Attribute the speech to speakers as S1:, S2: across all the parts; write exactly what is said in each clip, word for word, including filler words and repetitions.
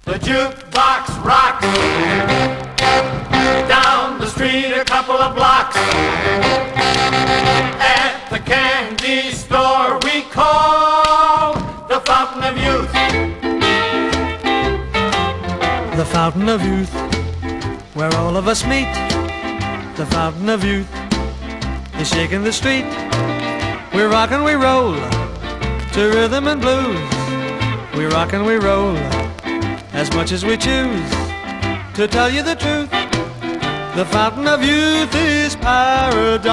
S1: The jukebox rocks down the street a couple of blocks. At the candy store we call the Fountain of Youth.
S2: The Fountain of Youth, where all of us meet. The Fountain of Youth is shaking the street. We rock and we roll to rhythm and blues. We rock and we roll as much as we choose. To tell you the truth, the Fountain of Youth is paradise.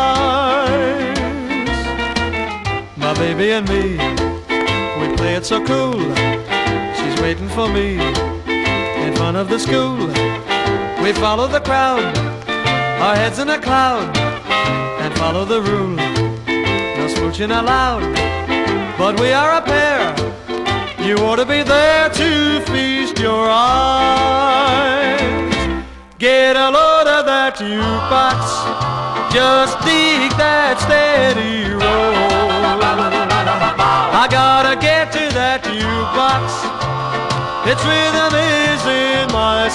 S2: My baby and me, we play it so cool. She's waiting for me in front of the school. We follow the crowd, our heads in a cloud, and follow the rule. No smooching allowed, but we are a pair. You ought to be there to feast your eyes. Get a load of that jukebox, just dig that steady roll. I gotta get to that jukebox, its rhythm is in my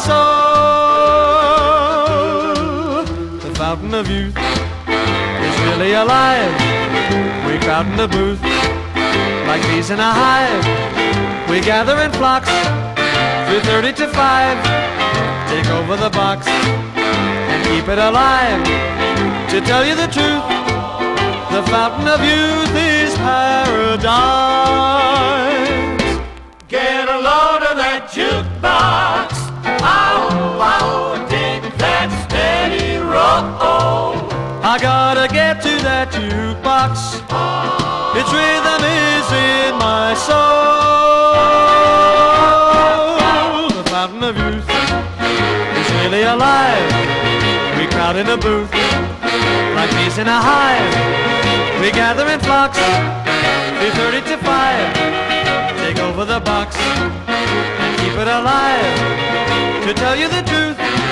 S2: soul. The Fountain of Youth is really alive. We crowd in the booth like bees in a hive. We gather in flocks through thirty to five. Take over the box and keep it alive. To tell you the truth, the Fountain of Youth is paradise.
S1: Get a load of that jukebox. Ow, ow, dig that steady roll.
S2: I gotta get to that jukebox, its rhythm is in my soul. The Fountain of Youth is really alive. We crowd in a booth like bees in a hive. We gather in flocks, three thirty to five. Take over the box and keep it alive. To tell you the truth,